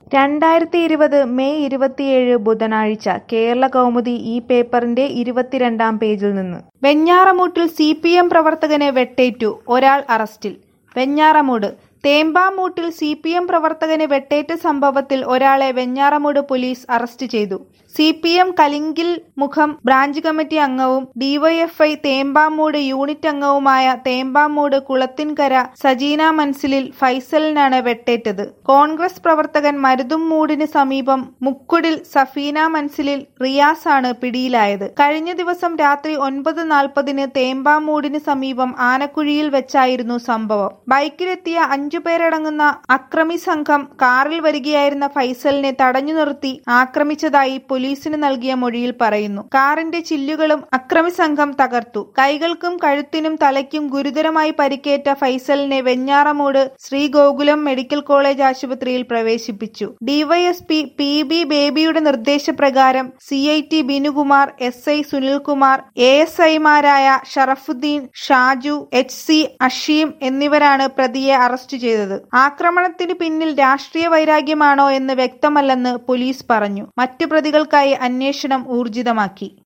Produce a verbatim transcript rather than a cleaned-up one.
രണ്ടായിരത്തി ഇരുപത് മെയ് ഇരുപത്തിയേഴ് ബുധനാഴ്ച കേരളകൗമുദി ഈ പേപ്പറിന്റെ ഇരുപത്തിരണ്ടാം പേജിൽ നിന്ന്. വെഞ്ഞാറമൂട്ടിൽ സി പി എം പ്രവർത്തകന് വെട്ടേറ്റു, ഒരാൾ അറസ്റ്റിൽ. വെഞ്ഞാറമൂട് തേമ്പാമൂട്ടിൽ സി പി എം പ്രവർത്തകന് വെട്ടേറ്റ സംഭവത്തിൽ ഒരാളെ വെഞ്ഞാറമൂട് പോലീസ് അറസ്റ്റ് ചെയ്തു. സി പി എം കലിങ്കിൽ മുഖം ബ്രാഞ്ച് കമ്മിറ്റി അംഗവും ഡിവൈഎഫ്ഐ തേമ്പാമൂട് യൂണിറ്റ് അംഗവുമായ തേമ്പാമൂട് കുളത്തിൻകര സജീന മൻസിലിൽ ഫൈസലിനാണ് വെട്ടേറ്റത്. കോൺഗ്രസ് പ്രവർത്തകൻ മരുതുംമൂടിന് സമീപം മുക്കുടിൽ സഫീന മൻസിലിൽ റിയാസ് ആണ് പിടിയിലായത്. കഴിഞ്ഞ ദിവസം രാത്രി ഒൻപത് നാൽപ്പതിന് തേമ്പാമൂടിന് സമീപം ആനക്കുഴിയിൽ വെച്ചായിരുന്നു സംഭവം. ബൈക്കിലെത്തിയ അഞ്ചു പേരടങ്ങുന്ന അക്രമി സംഘം കാറിൽ വരികയായിരുന്ന ഫൈസലിനെ തടഞ്ഞു നിർത്തി ആക്രമിച്ചതായി പോലീസിന് നൽകിയ മൊഴിയിൽ പറയുന്നു. കാറിന്റെ ചില്ലുകളും അക്രമി സംഘം തകർത്തു. കൈകൾക്കും കഴുത്തിനും തലയ്ക്കും ഗുരുതരമായി പരിക്കേറ്റ ഫൈസലിനെ വെഞ്ഞാറമൂട് ശ്രീഗോകുലം മെഡിക്കൽ കോളേജ് ആശുപത്രിയിൽ പ്രവേശിപ്പിച്ചു. ഡിവൈഎസ്പി പി ബി ബേബിയുടെ നിർദ്ദേശപ്രകാരം C I T Binukumar, S I Sunilkumar, A S ഐമാരായ ഷറഫുദ്ദീൻ, ഷാജു, എച്ച് സി അഷീം എന്നിവരാണ് പ്രതിയെ അറസ്റ്റ് ചെയ്തത്. ആക്രമണത്തിന് പിന്നിൽ രാഷ്ട്രീയ വൈരാഗ്യമാണോ എന്ന് വ്യക്തമല്ലെന്ന് പോലീസ് പറഞ്ഞു. മറ്റു പ്രതികൾക്കായി അന്വേഷണം ഊർജിതമാക്കി.